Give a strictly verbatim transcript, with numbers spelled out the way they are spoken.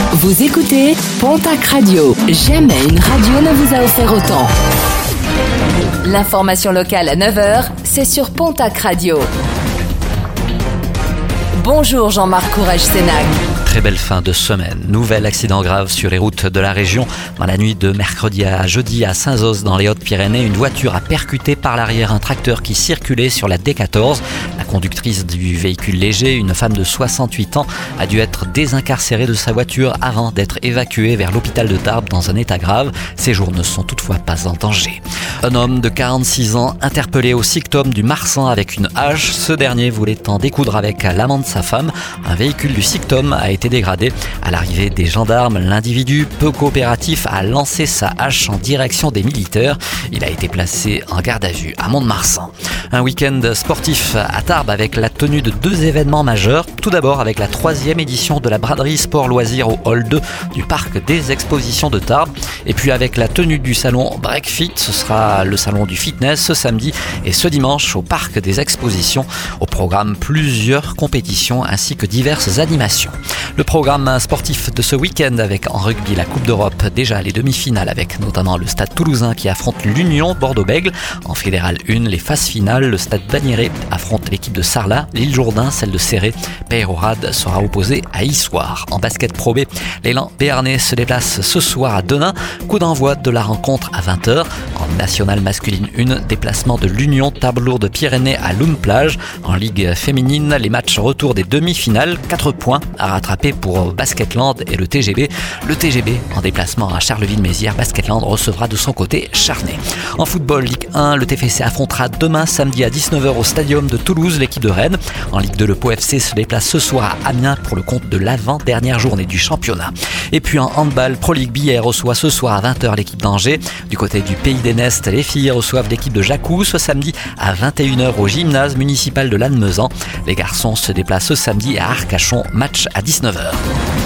Vous écoutez Pontac Radio. Jamais une radio ne vous a offert autant. L'information locale à neuf heures, c'est sur Pontac Radio. Bonjour Jean-Marc Courage-Sénac. Très belle fin de semaine. Nouvel accident grave sur les routes de la région. Dans la nuit de mercredi à jeudi à Saint-Zos dans les Hautes-Pyrénées, une voiture a percuté par l'arrière un tracteur qui circulait sur la D quatorze. La conductrice du véhicule léger, une femme de soixante-huit ans, a dû être désincarcérée de sa voiture avant d'être évacuée vers l'hôpital de Tarbes dans un état grave. Ses jours ne sont toutefois pas en danger. Un homme de quarante-six ans interpellé au Sictom du Marsan avec une hache. Ce dernier voulait en découdre avec l'amant de sa femme. Un véhicule du Sictom a été dégradé. À l'arrivée des gendarmes, l'individu peu coopératif a lancé sa hache en direction des militaires. Il a été placé en garde à vue à Mont-de-Marsan. Un week-end sportif à Tarbes avec la tenue de deux événements majeurs. Tout d'abord avec la troisième édition de la braderie sport loisirs au hall deux du parc des expositions de Tarbes. Et puis avec la tenue du salon Breakfit, ce sera le salon du fitness ce samedi et ce dimanche au parc des expositions. Au programme plusieurs compétitions ainsi que diverses animations. Le programme sportif de ce week-end avec en rugby la Coupe d'Europe, déjà les demi-finales avec notamment le Stade Toulousain qui affronte l'Union Bordeaux-Bègles. En Fédéral un, les phases finales, le Stade Bagnéret affronte l'équipe de Sarlat, l'Île Jourdain, celle de Céré. Peyrehorade sera opposé à Issoire. En basket Pro B, l'élan béarnais se déplace ce soir à Denain. Coup d'envoi de la rencontre à vingt heures. En nationale masculine un, déplacement de l'Union Tarbes-Lourdes Pyrénées à Loun-Plage. En Ligue féminine, les matchs retour des demi-finales, quatre points à rattraper pour Basketland et le T G B. Le T G B en déplacement à Charleville-Mézières, Basketland recevra de son côté Charnay. En football Ligue un, le T F C affrontera demain samedi à dix-neuf heures au Stadium de Toulouse l'équipe de Rennes. En Ligue deux, le Pau F C se déplace ce soir à Amiens pour le compte de l'avant-dernière journée du championnat. Et puis en handball, Pro League Billère reçoit ce soir à vingt heures l'équipe d'Angers. Du côté du Pays des Nestes, les filles reçoivent l'équipe de Jacou ce samedi à vingt et une heures au gymnase municipal de Lannemezan. Les garçons se déplacent ce samedi à Arcachon, match à dix-neuf heures.